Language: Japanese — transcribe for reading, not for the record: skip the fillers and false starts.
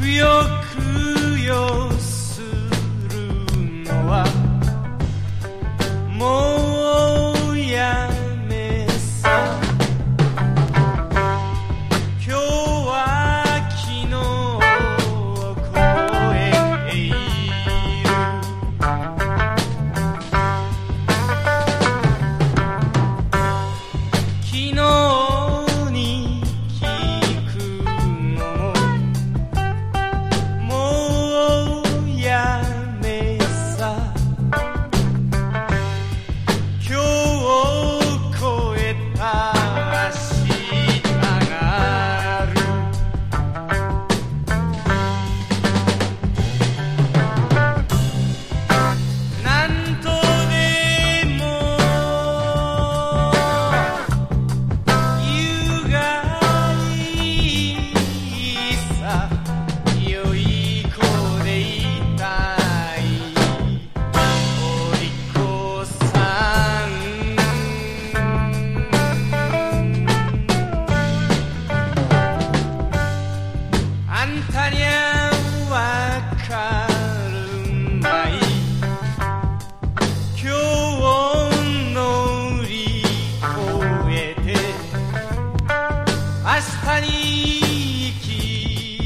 くよするのはもうやめさ。今日は昨日を超えている。昨日に聞くのももうやめさ。今日を超えた明日がある。なんとでも言うがいいさ。良い子でいたいお利口さん。あんたにゃわか